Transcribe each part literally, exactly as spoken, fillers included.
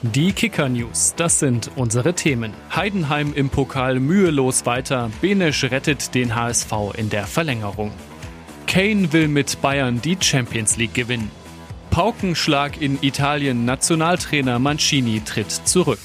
Die Kicker-News, das sind unsere Themen. Heidenheim im Pokal mühelos weiter, Benesch rettet den H S V in der Verlängerung. Kane will mit Bayern die Champions League gewinnen. Paukenschlag in Italien, Nationaltrainer Mancini tritt zurück.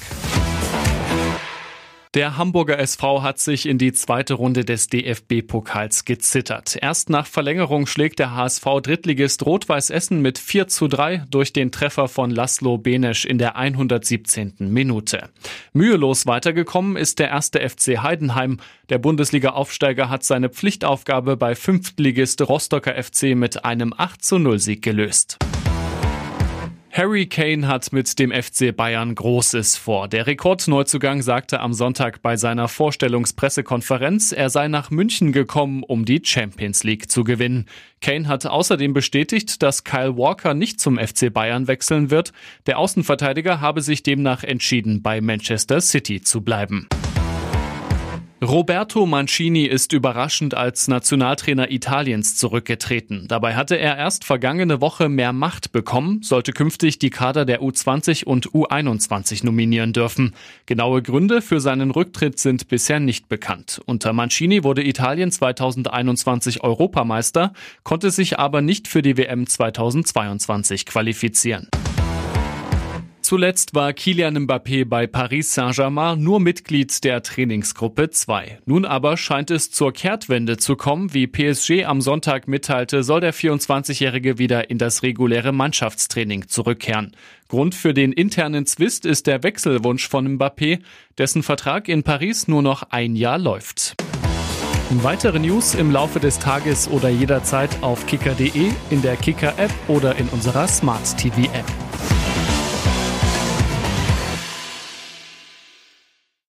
Der Hamburger S V hat sich in die zweite Runde des D F B-Pokals gezittert. Erst nach Verlängerung schlägt der H S V-Drittligist Rot-Weiß Essen mit vier zu drei durch den Treffer von Laszlo Benesch in der hundertsiebzehnten Minute. Mühelos weitergekommen ist der erste F C Heidenheim. Der Bundesliga-Aufsteiger hat seine Pflichtaufgabe bei Fünftligist Rostocker F C mit einem acht zu null Sieg gelöst. Harry Kane hat mit dem F C Bayern Großes vor. Der Rekordneuzugang sagte am Sonntag bei seiner Vorstellungspressekonferenz, er sei nach München gekommen, um die Champions League zu gewinnen. Kane hat außerdem bestätigt, dass Kyle Walker nicht zum F C Bayern wechseln wird. Der Außenverteidiger habe sich demnach entschieden, bei Manchester City zu bleiben. Roberto Mancini ist überraschend als Nationaltrainer Italiens zurückgetreten. Dabei hatte er erst vergangene Woche mehr Macht bekommen, sollte künftig die Kader der U zwanzig und U einundzwanzig nominieren dürfen. Genaue Gründe für seinen Rücktritt sind bisher nicht bekannt. Unter Mancini wurde Italien zweitausendeinundzwanzig Europameister, konnte sich aber nicht für die W M zweitausendzweiundzwanzig qualifizieren. Zuletzt war Kylian Mbappé bei Paris Saint-Germain nur Mitglied der Trainingsgruppe zwei. Nun aber scheint es zur Kehrtwende zu kommen. Wie P S G am Sonntag mitteilte, soll der vierundzwanzigjährige wieder in das reguläre Mannschaftstraining zurückkehren. Grund für den internen Zwist ist der Wechselwunsch von Mbappé, dessen Vertrag in Paris nur noch ein Jahr läuft. Weitere News im Laufe des Tages oder jederzeit auf kicker punkt de, in der Kicker-App oder in unserer Smart-T V-App.